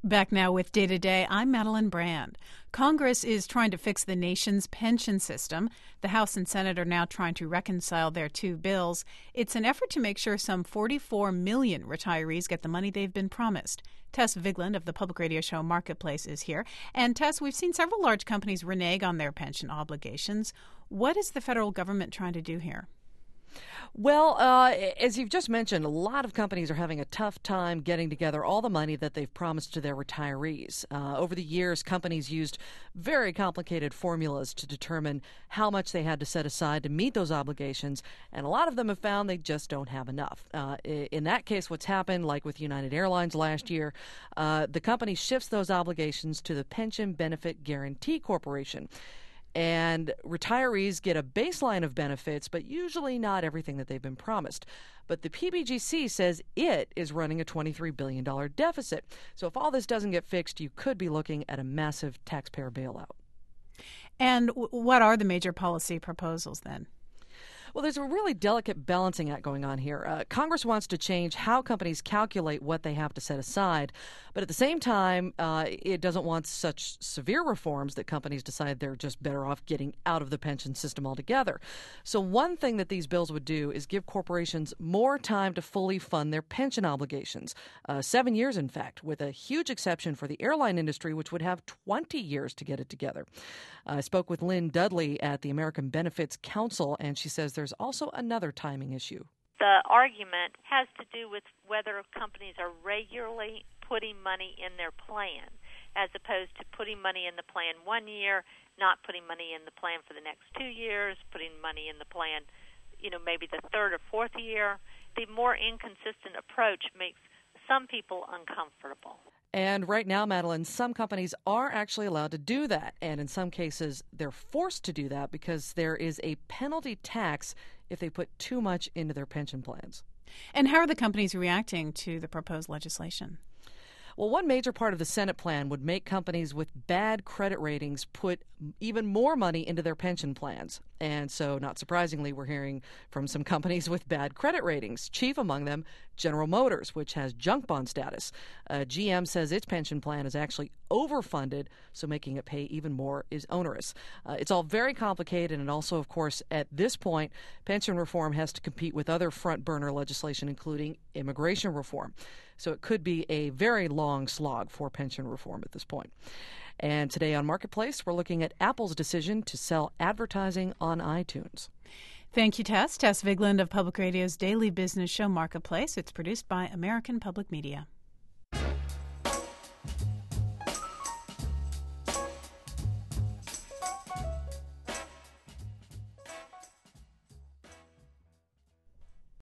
Back now with Day to Day, I'm Madeline Brand. Congress is trying to fix the nation's pension system. The House and Senate are now trying to reconcile their two bills. It's an effort to make sure some 44 million retirees get the money they've been promised. Tess Vigland of the public radio show Marketplace is here. And Tess, we've seen several large companies renege on their pension obligations. What is the federal government trying to do here? Well, as you've just mentioned, a lot of companies are having a tough time getting together all the money that they've promised to their retirees. Over the years, companies used very complicated formulas to determine how much they had to set aside to meet those obligations, and a lot of them have found they just don't have enough. In that case, what's happened, like with United Airlines last year, the company shifts those obligations to the Pension Benefit Guaranty Corporation. And retirees get a baseline of benefits, but usually not everything that they've been promised. But the PBGC says it is running a $23 billion deficit. So if all this doesn't get fixed, you could be looking at a massive taxpayer bailout. And what are the major policy proposals then? Well, there's a really delicate balancing act going on here. Congress wants to change how companies calculate what they have to set aside, but at the same time, it doesn't want such severe reforms that companies decide they're just better off getting out of the pension system altogether. So one thing that these bills would do is give corporations more time to fully fund their pension obligations. 7 years, in fact, with a huge exception for the airline industry, which would have 20 years to get it together. I spoke with Lynn Dudley at the American Benefits Council, and she says there's also another timing issue. The argument has to do with whether companies are regularly putting money in their plan, as opposed to putting money in the plan 1 year, not putting money in the plan for the next 2 years, putting money in the plan, maybe the third or fourth year. The more inconsistent approach makes some people uncomfortable. And right now, Madeline, some companies are actually allowed to do that. And in some cases, they're forced to do that because there is a penalty tax if they put too much into their pension plans. And how are the companies reacting to the proposed legislation? Well, one major part of the Senate plan would make companies with bad credit ratings put even more money into their pension plans. And so, not surprisingly, we're hearing from some companies with bad credit ratings, chief among them General Motors, which has junk bond status. GM says its pension plan is actually overfunded, so making it pay even more is onerous. It's all very complicated, and also, of course, at this point, pension reform has to compete with other front-burner legislation, including immigration reform. So it could be a very long slog for pension reform at this point. And today on Marketplace, we're looking at Apple's decision to sell advertising on iTunes. Thank you, Tess. Tess Vigland of Public Radio's daily business show Marketplace. It's produced by American Public Media.